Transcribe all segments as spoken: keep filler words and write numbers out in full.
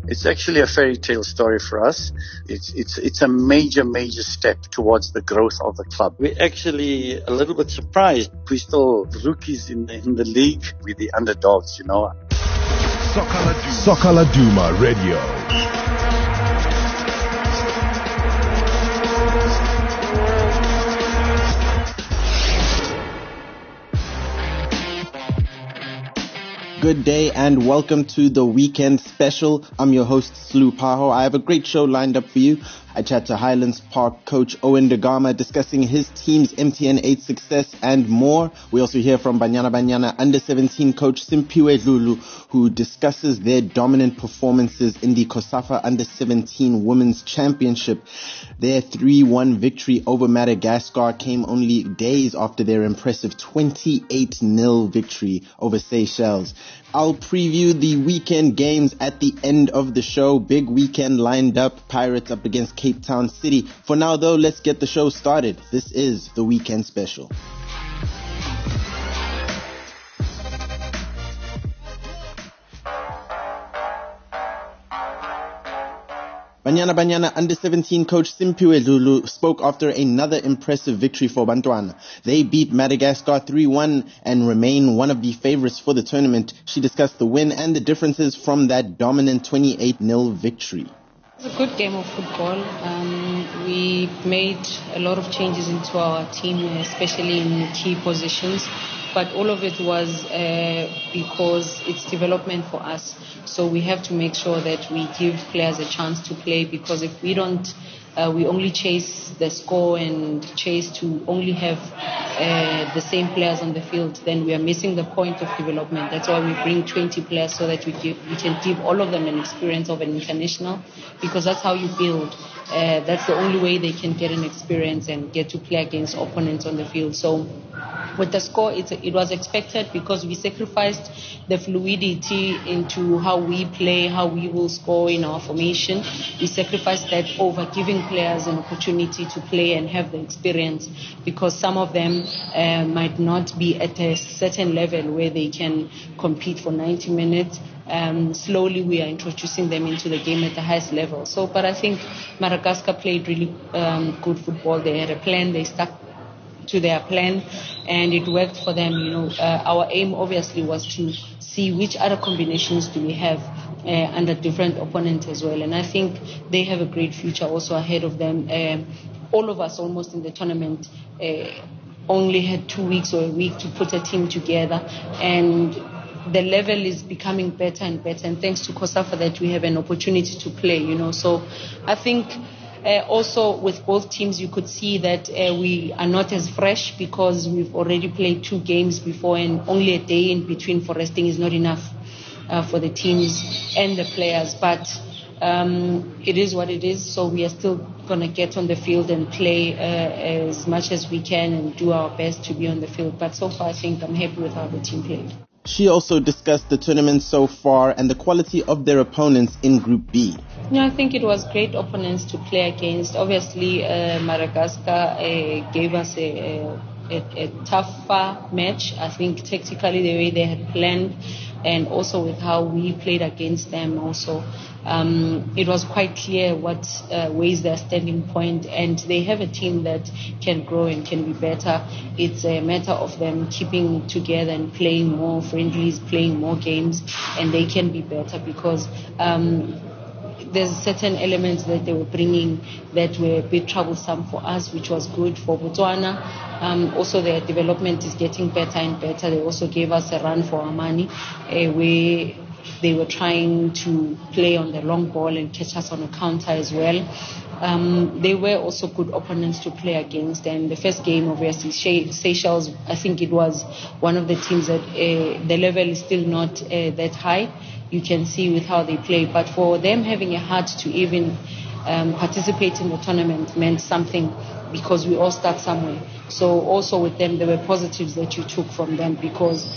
It's actually a fairy tale story for us. It's it's it's a major, major step towards the growth of the club. We're actually a little bit surprised. We're still rookies in the, in the league. We're the underdogs, you know. Soccer Laduma Radio. Good day and welcome to the weekend special. I'm your host, Slu Paho. I have a great show lined up for you. I chat to Highlands Park coach Owen Da Gama discussing his team's M T N eight success and more. We also hear from Banyana Banyana under seventeen coach Simphiwe Dlulu, who discusses their dominant performances in the COSAFA under seventeen Women's Championship. Their three one victory over Madagascar came only days after their impressive twenty-eight nil victory over Seychelles. I'll preview the weekend games at the end of the show. Big weekend lined up. Pirates up against Cape Town City. For now, though, let's get the show started. This is the weekend special. Banyana Banyana under seventeen coach Simphiwe Dlulu spoke after another impressive victory for Bantwana. They beat Madagascar three one and remain one of the favorites for the tournament. She discussed the win and the differences from that dominant twenty-eight nil victory. It was a good game of football. Um, we made a lot of changes into our team, especially in key positions. But all of it was uh, because it's development for us. So we have to make sure that we give players a chance to play, because if we don't, uh, we only chase the score and chase to only have uh, the same players on the field, then we are missing the point of development. That's why we bring twenty players, so that we, give, we can give all of them an experience of an international, because that's how you build. Uh, that's the only way they can get an experience and get to play against opponents on the field. So with the score, it, it was expected, because we sacrificed the fluidity into how we play, how we will score in our formation. We sacrificed that over giving players an opportunity to play and have the experience, because some of them uh, might not be at a certain level where they can compete for ninety minutes. Um, slowly we are introducing them into the game at the highest level. So, but I think Madagascar played really um, good football. They had a plan, they stuck to their plan, and it worked for them. You know, uh, our aim obviously was to see which other combinations do we have uh, under different opponents as well. And I think they have a great future also ahead of them. Um, all of us almost in the tournament uh, only had two weeks or a week to put a team together, and the level is becoming better and better, and thanks to COSAFA that we have an opportunity to play, you know. So I think uh, also with both teams you could see that uh, we are not as fresh, because we've already played two games before, and only a day in between for resting is not enough uh, for the teams and the players. But um, it is what it is, so we are still going to get on the field and play uh, as much as we can and do our best to be on the field. But so far I think I'm happy with how the team played. She also discussed the tournament so far and the quality of their opponents in Group B. Yeah, I think it was great opponents to play against. Obviously, uh, Madagascar uh, gave us a, a, a tougher match. I think tactically the way they had planned, and also with how we played against them also. Um, it was quite clear what uh, ways their standing point, and they have a team that can grow and can be better. It's a matter of them keeping together and playing more friendlies, playing more games, and they can be better, because um, there's certain elements that they were bringing that were a bit troublesome for us, which was good for Botswana. Um, also, their development is getting better and better. They also gave us a run for our money, uh, where they were trying to play on the long ball and catch us on a counter as well. Um, they were also good opponents to play against. And the first game, obviously, Seychelles, I think it was one of the teams that uh, the level is still not uh, that high. You can see with how they play. But for them having a heart to even um, participate in the tournament meant something, because we all start somewhere. So also with them, there were positives that you took from them, because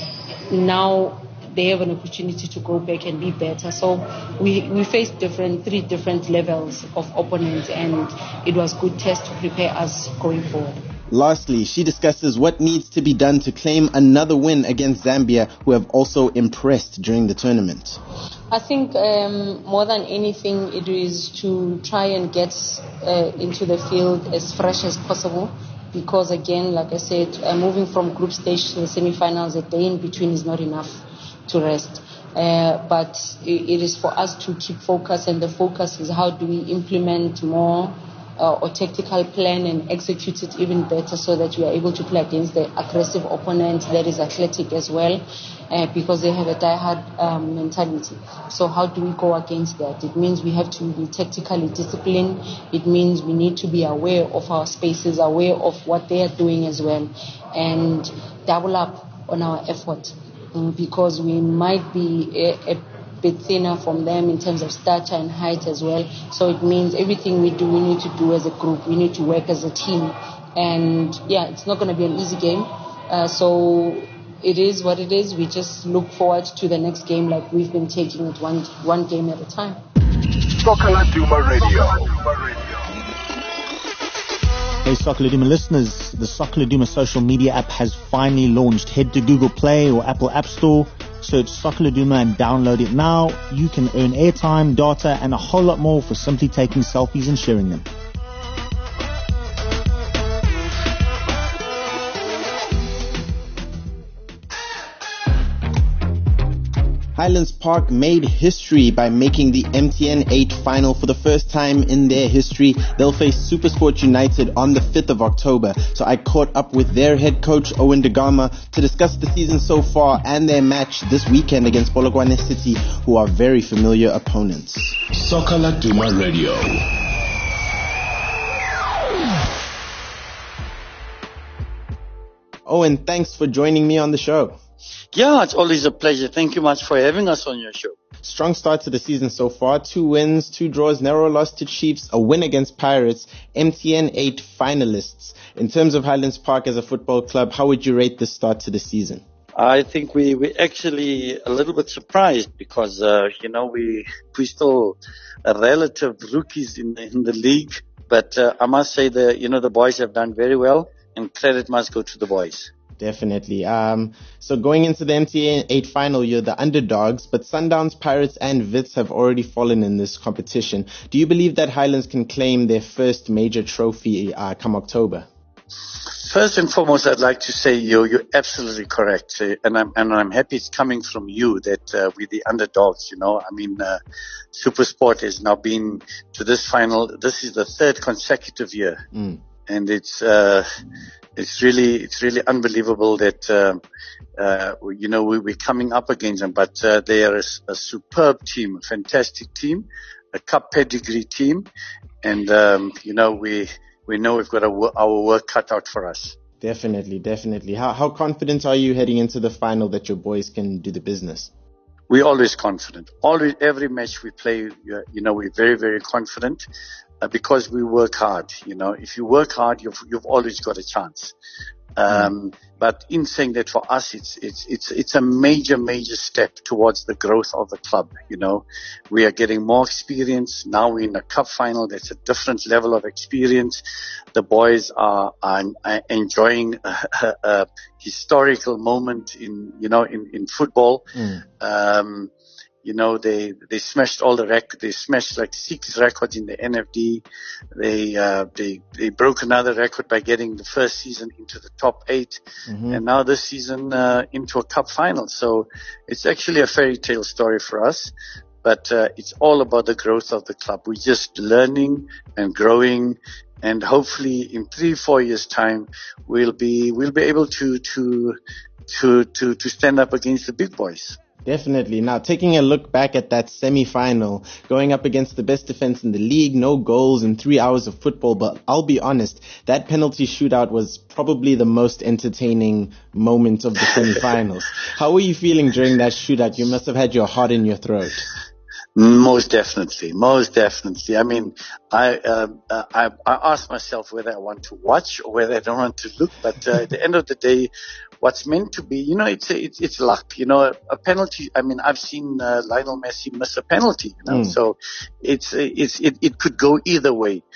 now they have an opportunity to go back and be better. So we, we faced different, three different levels of opponents, and it was good test to prepare us going forward. Lastly, she discusses what needs to be done to claim another win against Zambia, who have also impressed during the tournament. I think um, more than anything, it is to try and get uh, into the field as fresh as possible. Because again, like I said, uh, moving from group stage to the semi-finals, a day in between is not enough to rest. Uh, but it, it is for us to keep focus, and the focus is how do we implement more uh, or tactical plan and execute it even better so that we are able to play against the aggressive opponent that is athletic as well, uh, because they have a die-hard um, mentality. So how do we go against that? It means we have to be tactically disciplined. It means we need to be aware of our spaces, aware of what they are doing as well, and double up on our effort, um, because we might be a, a bit thinner from them in terms of stature and height as well. So it means everything we do, we need to do as a group. We need to work as a team. And yeah, it's not going to be an easy game. Uh, so it is what it is. We just look forward to the next game like we've been taking it one one game at a time. Soccer Laduma Radio. Hey Soccer Laduma listeners, the Soccer Laduma social media app has finally launched. Head to Google Play or Apple App Store, search Soccer Laduma and download it now. You can earn airtime, data and a whole lot more for simply taking selfies and sharing them. Highlands Park made history by making the M T N eight final for the first time in their history. They'll face SuperSport United on the fifth of October. So I caught up with their head coach, Owen Da Gama, to discuss the season so far and their match this weekend against Polokwane City, who are very familiar opponents. Soccer Laduma Radio. Owen, thanks for joining me on the show. Yeah, it's always a pleasure. Thank you much for having us on your show. Strong start to the season so far. Two wins, two draws, narrow loss to Chiefs, a win against Pirates, M T N eight finalists. In terms of Highlands Park as a football club, how would you rate the start to the season? I think we we actually a little bit surprised because, uh, you know, we we still are relative rookies in the, in the league. But uh, I must say that, you know, the boys have done very well, and credit must go to the boys. Definitely. Um, so going into the M T N eight final, you're the underdogs, but Sundowns, Pirates and Wits have already fallen in this competition. Do you believe that Highlands can claim their first major trophy uh, come October? First and foremost, I'd like to say you, you're absolutely correct. Uh, and I'm, and I'm happy it's coming from you that uh, we're the underdogs, you know. I mean, uh, SuperSport has now been to this final. This is the third consecutive year. Mm. And it's, uh, it's really, it's really unbelievable that, uh, uh, you know, we, we're coming up against them, but, uh, they are a, a superb team, a fantastic team, a cup pedigree team. And, um, you know, we, we know we've got a, our work cut out for us. Definitely, definitely. How, how confident are you heading into the final that your boys can do the business? We're always confident. Always, every match we play, you know, we're very, very confident. Uh, because we work hard, you know. If you work hard, you've you've always got a chance. Um, but in saying that, for us, it's it's it's it's a major major step towards the growth of the club. You know, we are getting more experience now. We're in a cup final. That's a different level of experience. The boys are, are, are enjoying a, a, a historical moment in you know in in football. Mm. Um, You know, they, they smashed all the records. They smashed like six records in the N F D. They, uh, they, they broke another record by getting the first season into the top eight. Mm-hmm. And now this season, uh, into a cup final. So it's actually a fairy tale story for us. But, uh, it's all about the growth of the club. We're just learning and growing. And hopefully in three, four years time, we'll be, we'll be able to, to, to, to, to stand up against the big boys. Definitely. Now, taking a look back at that semi-final, going up against the best defense in the league, no goals in three hours of football, but I'll be honest, that penalty shootout was probably the most entertaining moment of the semi-finals. How were you feeling during that shootout? You must have had your heart in your throat. Most definitely, most definitely. I mean, I, uh, I, I asked myself whether I want to watch or whether I don't want to look, but uh, at the end of the day, what's meant to be, you know, it's it's it's luck. You know, a penalty. I mean, I've seen uh, Lionel Messi miss a penalty. You know, mm. so it's it's it it could go either way.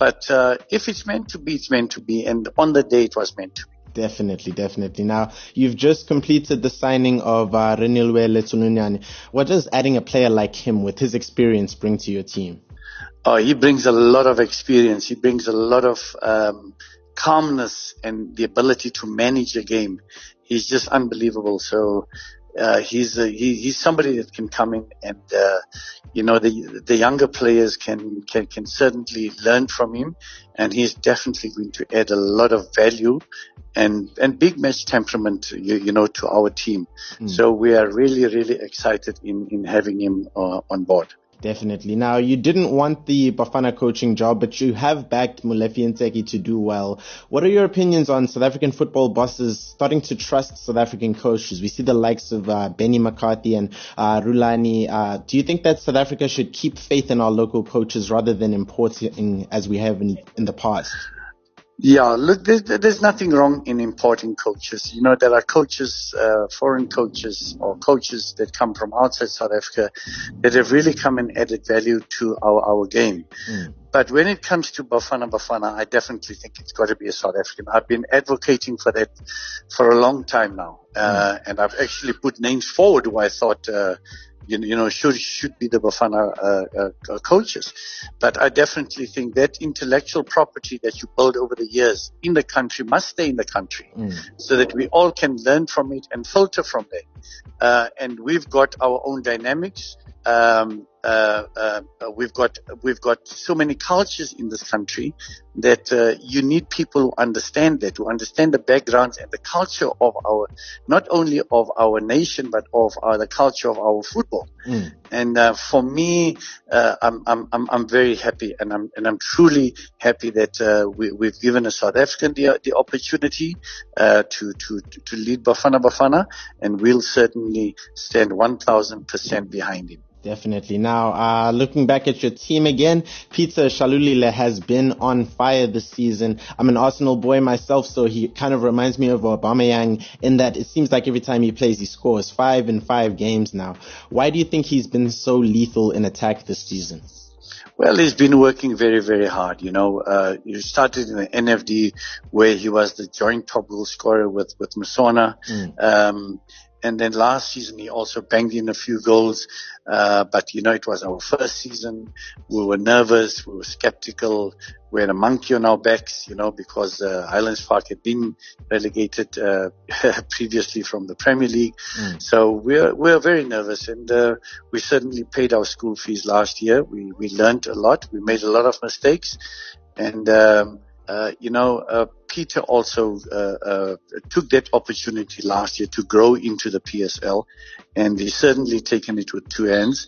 But uh, if it's meant to be, it's meant to be. And on the day, it was meant to be. Definitely, definitely. Now, you've just completed the signing of uh, Renilwe Letsununyane. What does adding a player like him with his experience bring to your team? Oh, he brings a lot of experience. He brings a lot of um, calmness and the ability to manage a game. He's just unbelievable. So uh, he's a, he, he's somebody that can come in and uh, you know the the younger players can can can certainly learn from him, and he's definitely going to add a lot of value and and big match temperament, you, you know, to our team. Mm. So we are really really excited in in having him uh, on board. Definitely. Now, you didn't want the Bafana coaching job, but you have backed Molefi Ntseki to do well. What are your opinions on South African football bosses starting to trust South African coaches? We see the likes of uh, Benny McCarthy and uh, Rulani. Uh, do you think that South Africa should keep faith in our local coaches rather than importing as we have in, in the past? Yeah, look, there's, there's nothing wrong in importing coaches. You know, there are coaches, uh, foreign coaches or coaches that come from outside South Africa that have really come and added value to our, our game. Mm. But when it comes to Bafana Bafana, I definitely think it's got to be a South African. I've been advocating for that for a long time now. Uh, mm. and I've actually put names forward who I thought, uh, You, you know, should should be the Bafana uh, uh, coaches. But I definitely think that intellectual property that you build over the years in the country must stay in the country, mm. so that we all can learn from it and filter from there. Uh, and we've got our own dynamics. Um, uh, uh, we've got we've got so many cultures in this country that uh, you need people who understand that, who understand the backgrounds and the culture of our, not only of our nation, but of our, the culture of our football. Mm. And uh, for me, uh, I'm I'm I'm I'm very happy, and I'm and I'm truly happy that uh, we, we've given a South African the the opportunity uh, to to to lead Bafana Bafana, and we'll certainly stand one thousand percent behind him. Definitely. Now, uh, looking back at your team again, Peter Shalulile has been on fire this season. I'm an Arsenal boy myself, so he kind of reminds me of Aubameyang in that it seems like every time he plays, he scores five in five games now. Why do you think he's been so lethal in attack this season? Well, he's been working very, very hard. You know, uh, he started in the N F D where he was the joint top goal scorer with, with Musona. Mm. Um, And then last season, he also banged in a few goals. Uh, but, you know, it was our first season. We were nervous. We were skeptical. We had a monkey on our backs, you know, because uh, Highlands Park had been relegated uh, previously from the Premier League. Mm. So we're we're very nervous. And uh, we certainly paid our school fees last year. We, we learned a lot. We made a lot of mistakes. And, um, uh, you know, uh, Peter also uh, uh, took that opportunity last year to grow into the P S L, and he's certainly taken it with two hands.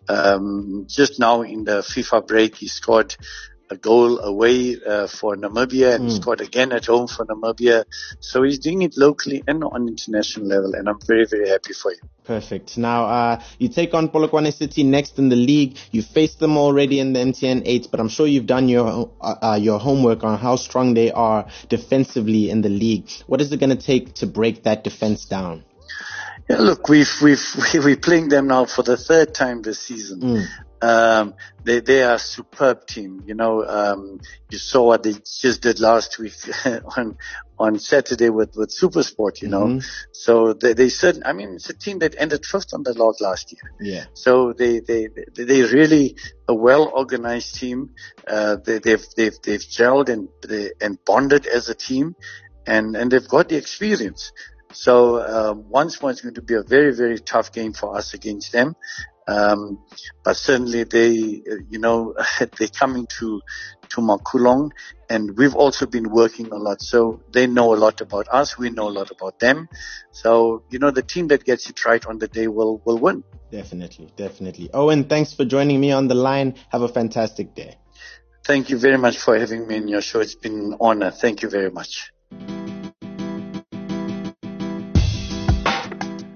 Um, just now in the FIFA break, he scored a goal away uh, for Namibia and mm. scored again at home for Namibia. So he's doing it locally and on international level, and I'm very, very happy for him. Perfect. Now, uh, you take on Polokwane City next in the league. You faced them already in the M T N eight, but I'm sure you've done your uh, uh, your homework on how strong they are defensively in the league. What is it going to take to break that defense down? Yeah, look, we've, we've, we're playing them now for the third time this season. Mm. Um, they, they are a superb team. You know, um, you saw what they just did last week on, on Saturday with, with Supersport, you know. Mm-hmm. So they, they certain, I mean, it's a team that ended fifth on the log last year. Yeah. So they, they, they, they really a well-organized team. Uh, they, they've, they've, they've gelled and, they, and bonded as a team, and, and they've got the experience. So, uh, once more, it's going to be a very, very tough game for us against them. Um, but certainly they, you know, they're coming to, to Makulong, and we've also been working a lot. So they know a lot about us. We know a lot about them. So, you know, the team that gets it right on the day will, will win. Definitely, definitely. Owen, thanks for joining me on the line. Have a fantastic day. Thank you very much for having me in your show. It's been an honor. Thank you very much.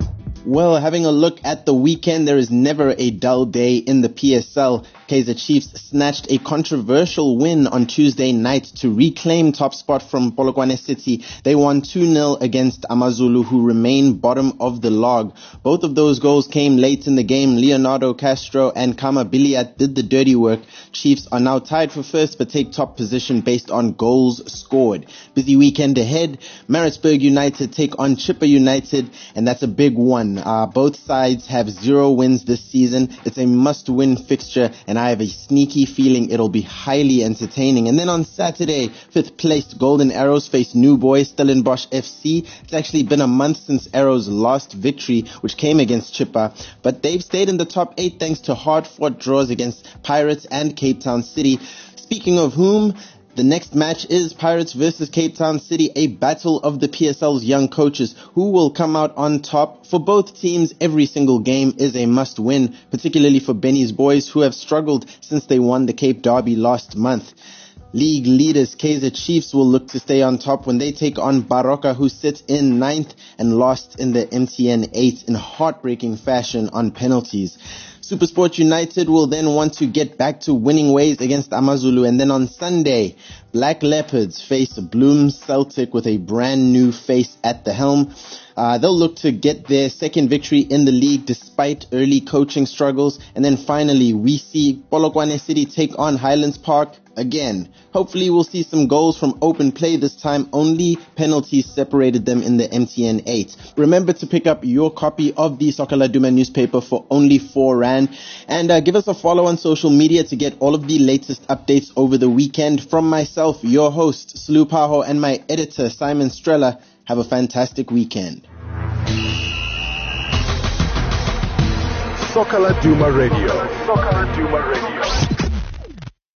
Well, having a look at the weekend, there is never a dull day in the P S L. Kaizer Chiefs snatched a controversial win on Tuesday night to reclaim top spot from Polokwane City. They won two nil against AmaZulu, who remain bottom of the log. Both of those goals came late in the game. Leonardo Castro and Kama Biliat did the dirty work. Chiefs are now tied for first but take top position based on goals scored. Busy weekend ahead. Maritzburg United take on Chippa United, and that's a big one. Uh, both sides have zero wins this season. It's a must-win fixture, and I have a sneaky feeling it'll be highly entertaining. And then on Saturday, fifth-placed Golden Arrows face new boy Stellenbosch F C. It's actually been a month since Arrows' last victory, which came against Chippa, but they've stayed in the top eight thanks to hard-fought draws against Pirates and Cape Town City. Speaking of whom, the next match is Pirates versus Cape Town City, a battle of the P S L's young coaches. Who will come out on top? For both teams, every single game is a must-win, particularly for Benny's boys, who have struggled since they won the Cape Derby last month. League leaders Kaizer Chiefs will look to stay on top when they take on Baroka, who sit in ninth and lost in the M T N eight in heartbreaking fashion on penalties. SuperSport United will then want to get back to winning ways against AmaZulu. And then on Sunday, Black Leopards face Bloom Celtic with a brand new face at the helm. Uh, they'll look to get their second victory in the league despite early coaching struggles. And then finally, we see Polokwane City take on Highlands Park again. Hopefully we'll see some goals from open play this time. Only penalties separated them in the M T N eight. Remember to pick up your copy of the Soccer Laduma newspaper for only four rand. And uh, give us a follow on social media to get all of the latest updates over the weekend. From myself, your host, Slu Paho, and my editor, Simon Strella, have a fantastic weekend. Soccer Laduma Radio. Soccer Laduma Radio.